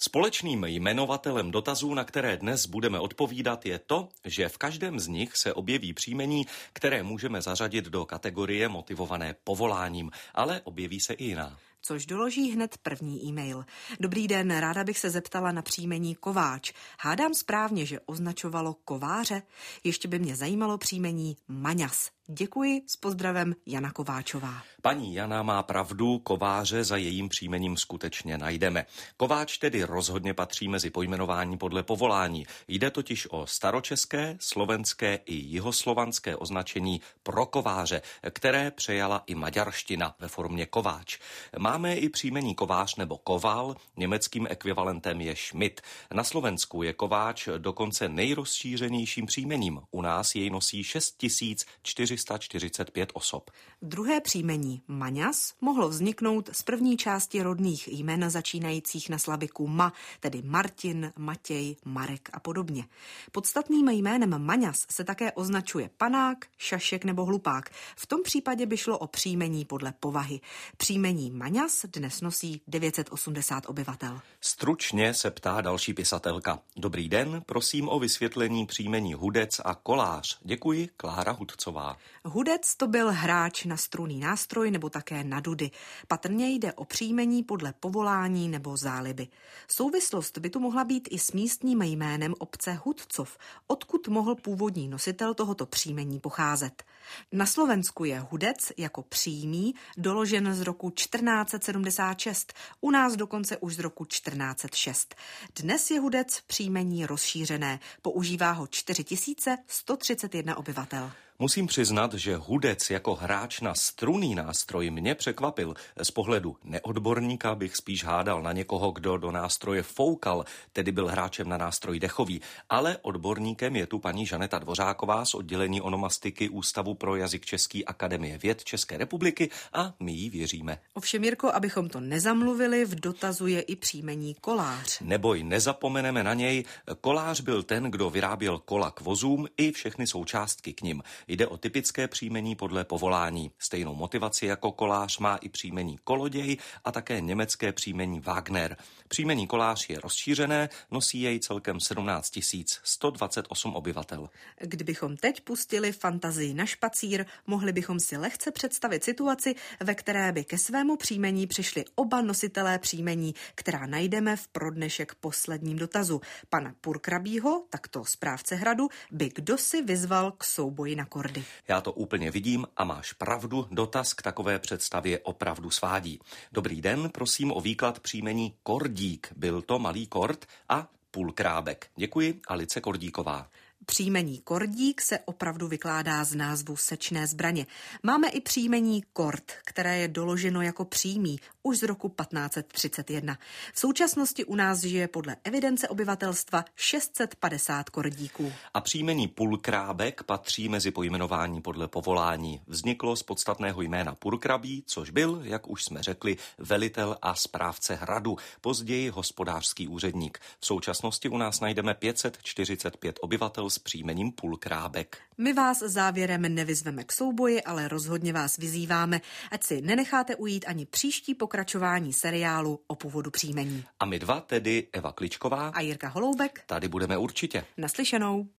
Společným jmenovatelem dotazů, na které dnes budeme odpovídat, je to, že v každém z nich se objeví příjmení, které můžeme zařadit do kategorie motivované povoláním, ale objeví se i jiná. Což doloží hned první e-mail. Dobrý den, ráda bych se zeptala na příjmení Kováč. Hádám správně, že označovalo kováře? Ještě by mě zajímalo příjmení Maňas. Děkuji, s pozdravem Jana Kováčová. Paní Jana má pravdu, kováře za jejím příjmením skutečně najdeme. Kováč tedy rozhodně patří mezi pojmenování podle povolání. Jde totiž o staročeské, slovenské i jihoslovanské označení pro kováře, které přejala i maďarština ve formě kováč. Máme i příjmení kovář nebo koval, německým ekvivalentem je Schmidt. Na Slovensku je kováč dokonce nejrozšířenějším příjmením. U nás jej nosí 6445 osob. Druhé příjmení Maňas mohlo vzniknout z první části rodných jmen začínajících na slabiku ma, tedy Martin, Matěj, Marek a podobně. Podstatným jménem Maňas se také označuje panák, šašek nebo hlupák. V tom případě by šlo o příjmení podle povahy. Příjmení Maňas dnes nosí 980 obyvatel. Stručně se ptá další pisatelka. Dobrý den, prosím o vysvětlení příjmení Hudec a Kolář. Děkuji, Klára Hudcová. Hudec to byl hráč na strunný nástroj nebo také na dudy. Patrně jde o příjmení podle povolání nebo záliby. Souvislost by tu mohla být i s místním jménem obce Hudcov, odkud mohl původní nositel tohoto příjmení pocházet. Na Slovensku je Hudec jako přímý doložen z roku 1476, u nás dokonce už z roku 1406. Dnes je Hudec příjmení rozšířené, používá ho 4131 obyvatel. Musím přiznat, že Hudec jako hráč na strunný nástroj mě překvapil. Z pohledu neodborníka bych spíš hádal na někoho, kdo do nástroje foukal, tedy byl hráčem na nástroj dechový. Ale odborníkem je tu paní Žaneta Dvořáková z oddělení onomastiky Ústavu pro jazyk český Akademie věd České republiky a my jí věříme. Ovšem, Jirko, abychom to nezamluvili, v dotazu je i příjmení kolář. Neboj, nezapomeneme na něj. Kolář byl ten, kdo vyráběl kola k vozům i všechny součástky k nim. Jde o typické příjmení podle povolání. Stejnou motivaci jako kolář má i příjmení koloděj a také německé příjmení Wagner. Příjmení kolář je rozšířené, nosí jej celkem 17 128 obyvatel. Kdybychom teď pustili fantazii na špacír, mohli bychom si lehce představit situaci, ve které by ke svému příjmení přišli oba nositelé příjmení, která najdeme v pro dnešek posledním dotazu. Pana Purkrabího, takto správce hradu, by kdosi vyzval k souboji na kordy. Já to úplně vidím a máš pravdu, dotaz k takové představě opravdu svádí. Dobrý den, prosím o výklad příjmení Kordík. Byl to malý kord a půlkrábek. Děkuji, Alice Kordíková. Příjmení Kordík se opravdu vykládá z názvu sečné zbraně. Máme i příjmení Kord, které je doloženo jako přímý už z roku 1531. V současnosti u nás žije podle evidence obyvatelstva 650 kordíků. A příjmení půlkrábek patří mezi pojmenování podle povolání. Vzniklo z podstatného jména Purkrabí, což byl, jak už jsme řekli, velitel a správce hradu, později hospodářský úředník. V současnosti u nás najdeme 545 obyvatel s příjmením půlkrábek. My vás závěrem nevyzveme k souboji, ale rozhodně vás vyzýváme, ať si nenecháte ujít ani příští pokračování seriálu o původu příjmení. A my dva, tedy Eva Kličková a Jirka Holoubek, tady budeme určitě. Naslyšenou.